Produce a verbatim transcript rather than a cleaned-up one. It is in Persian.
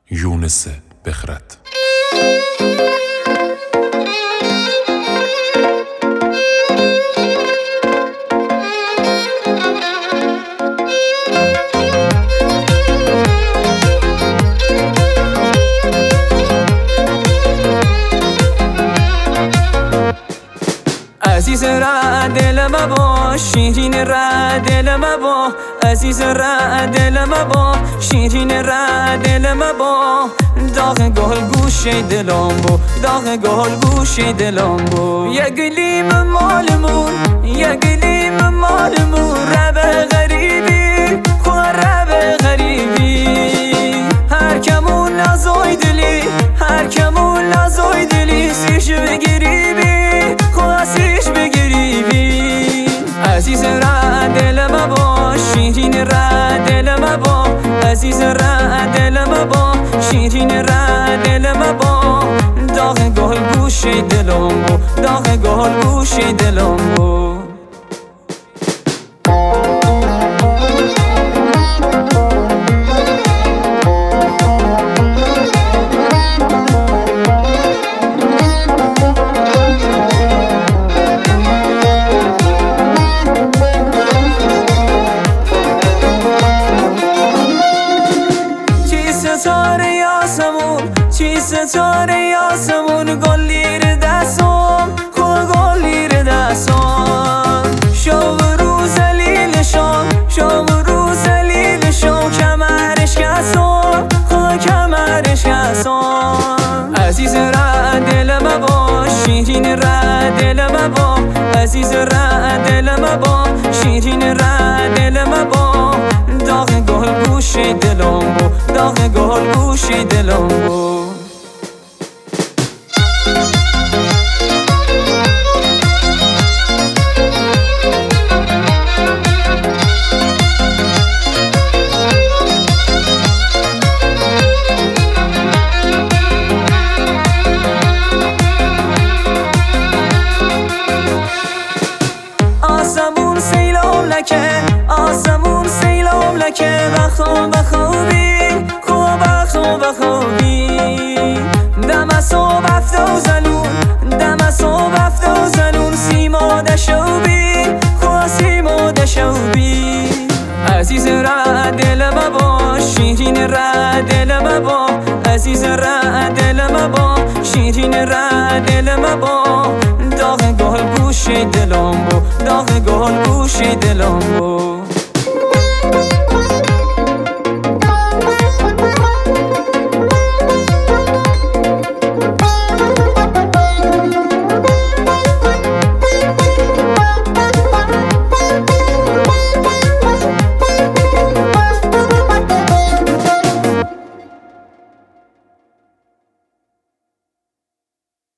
یونس بخرد. عزیز را دل مبا شیرین را دل مبا عزیز را دل مبا شیرین را دل مبا داغ گل گوشه دلم بو داغ گل گوشه دلم بو یه گلیم مالمون یه گلیم مالمون رب غریبی خواه رب غریبی هر کمون نازوی دلی هر کمون نازوی دلی سیش بگریبی خواه سیش بگریبی عزیز را دل مبا شیرین را دل مبا عزیز را دل مبا شیرین را دل مبا داغ گل گوشه دلم بو داغ گل گوشه دلم بو ستاره آسمون چی ستاره آسمون گل لیر دستم خواه گل لیر دستم شو روز لیل شام شو روز لیل شام کمرش کسم خواه کمرش کسم عزیز را دل مبا شیرین را دل مبا عزیز را دل مبا شیرین را دل مبا داغ گل گوشه دلم بو داغ گل گوشه دلم بو آسمون سیلام لکه آسمون سیلام لکه بخواب بخوابی خواب بخواب بخوابی دم صبح افته و زنون دم صبح افته و زنون سیما دشوبی خواه سیما دشوبی عزیز را دل مبا شیرین را دل مبا عزیز را دل مبا شیرین را دل مبا داغ گل گوشه دلم بو داغ گل گوشه دلم بو